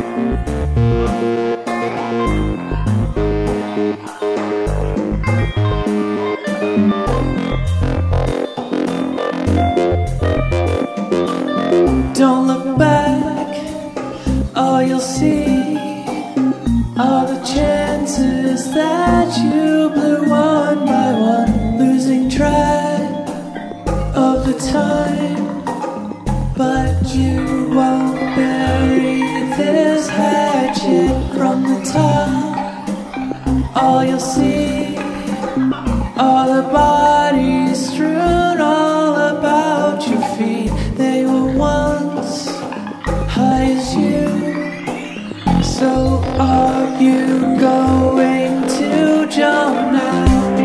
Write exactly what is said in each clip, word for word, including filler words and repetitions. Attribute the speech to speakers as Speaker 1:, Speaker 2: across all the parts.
Speaker 1: Don't look back, all you'll see are the chances that you blew one by one, losing track of the time. But you won't bury this hatchet from the top. All you'll see are the bodies strewn all about your feet. They were once high as you. So are you going to jump now?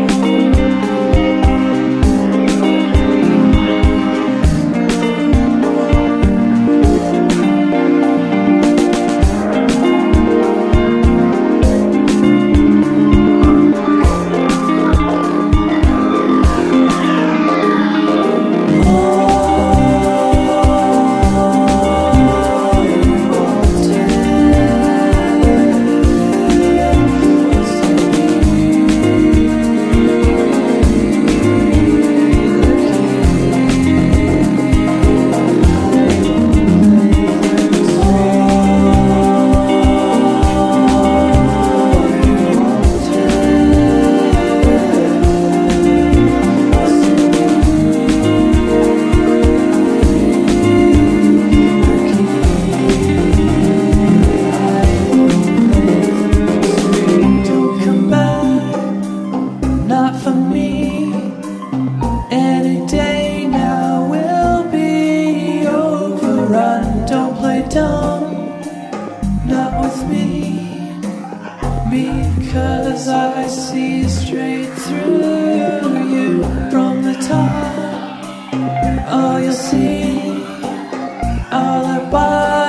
Speaker 1: Not for me. Any day now will be overrun. Don't play dumb, not with me, because I see straight through you from the top. All you'll see are the bodies